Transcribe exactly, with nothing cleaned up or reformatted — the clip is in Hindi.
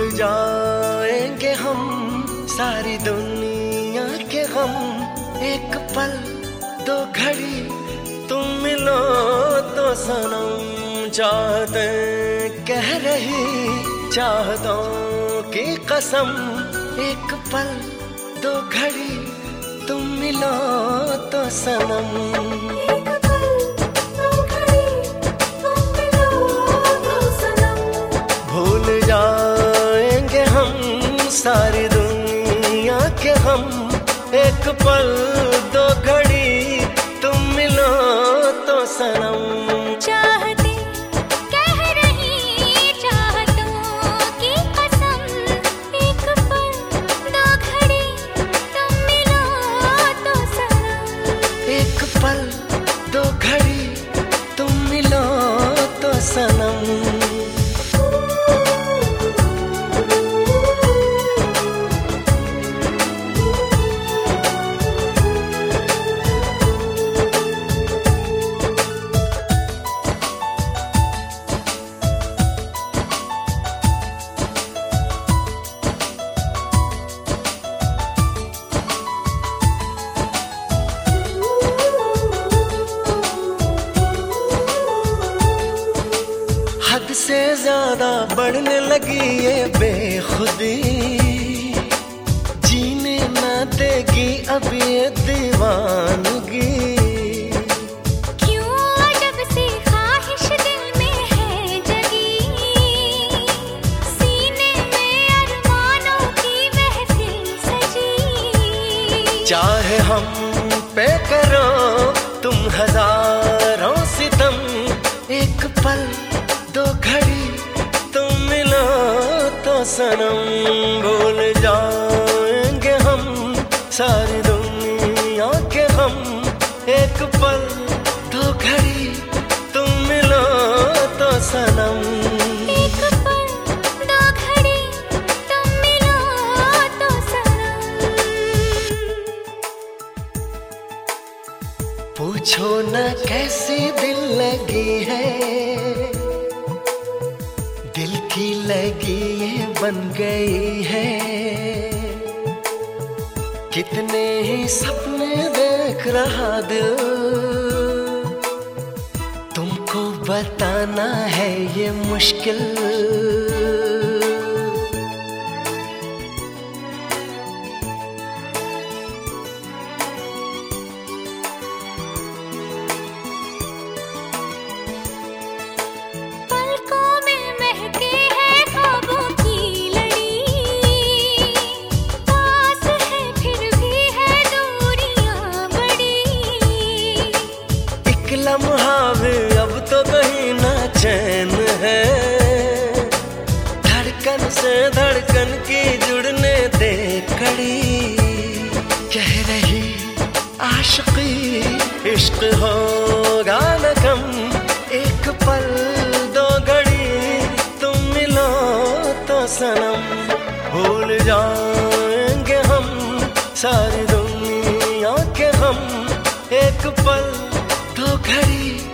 जाएंगे हम सारी दुनिया के गम, एक पल दो घड़ी तुम मिलो तो सनम। चाहते कह रही चाहतों की कसम, एक पल दो घड़ी तुम मिलो तो सनम। सारी दुनिया के हम, एक पल दो घड़ी तुम मिलो तो सनम। चाहते कह रही चाहतों की कसम, एक पल दो घड़ी तुम मिलो तो सनम। एक पल दो घड़ी तुम मिलो तो सनम। हद से ज्यादा बढ़ने लगी ये बेखुदी, जीने ना देगी अब ये दीवानगी। क्यों अजब सी ख्वाहिश दिल में है जगी, सीने में अरमानों की महफिल सजी। चाहे हम पे करो तुम हजारों सितम, एक पल दो घड़ी तुम मिलो तो सनम। भूल जाएंगे हम सारी दुनिया के हम, एक पल दो घड़ी तुम मिलो तो सनम। एक पल दो घड़ी तुम मिलो तो सनम। पूछो न कैसी दिल लगी है, दिल की लगी ये बन गई है। कितने ही सपने देख रहा दिल, तुमको बताना है ये मुश्किल। लम्हा भी अब तो कहीं ना चैन है, धड़कन से धड़कन की जुड़ने दे कड़ी। कह रही आशिकी इश्क होगा न कम, एक पल दो घड़ी तुम मिलो तो सनम। भूल जाएंगे हम सारी दुनिया के हम, एक पल दो घड़ी